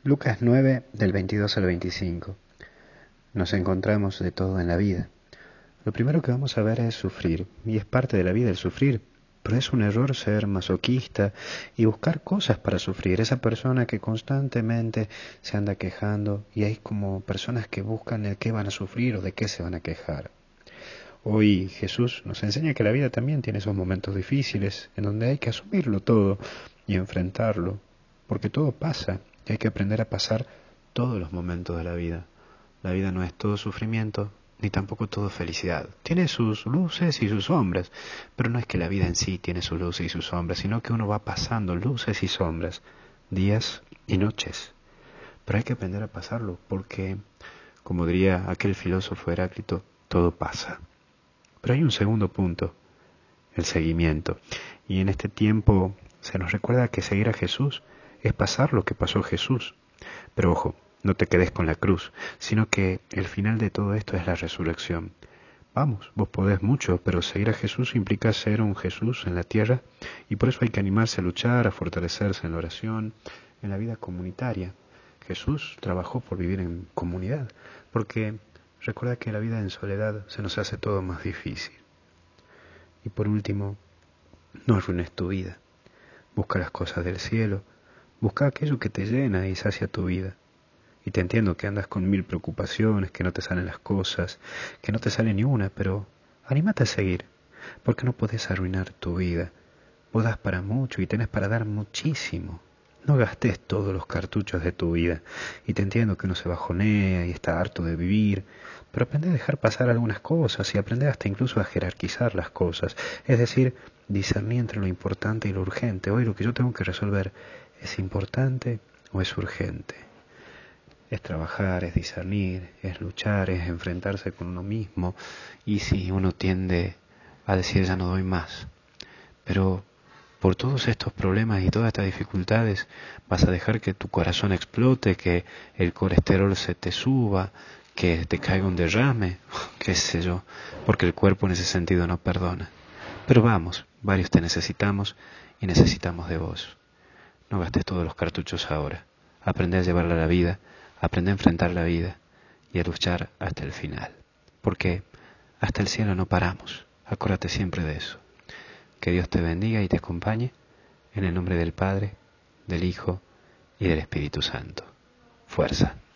Lucas 9, del 22 al 25. Nos encontramos de todo en la vida. Lo primero que vamos a ver es sufrir, y es parte de la vida el sufrir, pero es un error ser masoquista y buscar cosas para sufrir. Esa persona que constantemente se anda quejando, y hay como personas que buscan el qué van a sufrir o de qué se van a quejar. Hoy Jesús nos enseña que la vida también tiene esos momentos difíciles, en donde hay que asumirlo todo y enfrentarlo, porque todo pasa, y hay que aprender a pasar todos los momentos de la vida. La vida no es todo sufrimiento, ni tampoco todo felicidad. Tiene sus luces y sus sombras, pero no es que la vida en sí tiene sus luces y sus sombras, sino que uno va pasando luces y sombras, días y noches. Pero hay que aprender a pasarlo, porque, como diría aquel filósofo Heráclito, todo pasa. Pero hay un segundo punto, el seguimiento. Y en este tiempo se nos recuerda que seguir a Jesús es pasar lo que pasó Jesús. Pero ojo, no te quedes con la cruz, sino que el final de todo esto es la resurrección. Vamos, vos podés mucho, pero seguir a Jesús implica ser un Jesús en la tierra, y por eso hay que animarse a luchar, a fortalecerse en la oración, en la vida comunitaria. Jesús trabajó por vivir en comunidad, porque recuerda que la vida en soledad se nos hace todo más difícil. Y por último, no arruines tu vida. Busca las cosas del cielo, busca aquello que te llena y sacia tu vida. Y te entiendo que andas con 1000 preocupaciones, que no te salen las cosas, que no te sale ni una, pero anímate a seguir, porque no podés arruinar tu vida. Vos das para mucho y tenés para dar muchísimo. No gastes todos los cartuchos de tu vida. Y te entiendo que uno se bajonea y está harto de vivir, pero aprende a dejar pasar algunas cosas y aprende hasta incluso a jerarquizar las cosas. Es decir, discernir entre lo importante y lo urgente. Hoy lo que yo tengo que resolver, ¿es importante o es urgente? Es trabajar, es discernir, es luchar, es enfrentarse con uno mismo. Y si uno tiende a decir ya no doy más, pero por todos estos problemas y todas estas dificultades vas a dejar que tu corazón explote, que el colesterol se te suba, que te caiga un derrame, qué sé yo, porque el cuerpo en ese sentido no perdona. Pero vamos, varios te necesitamos y necesitamos de vos. No gastes todos los cartuchos ahora. Aprende a llevarla a la vida, aprende a enfrentar la vida y a luchar hasta el final. Porque hasta el cielo no paramos. Acuérdate siempre de eso. Que Dios te bendiga y te acompañe en el nombre del Padre, del Hijo y del Espíritu Santo. Fuerza.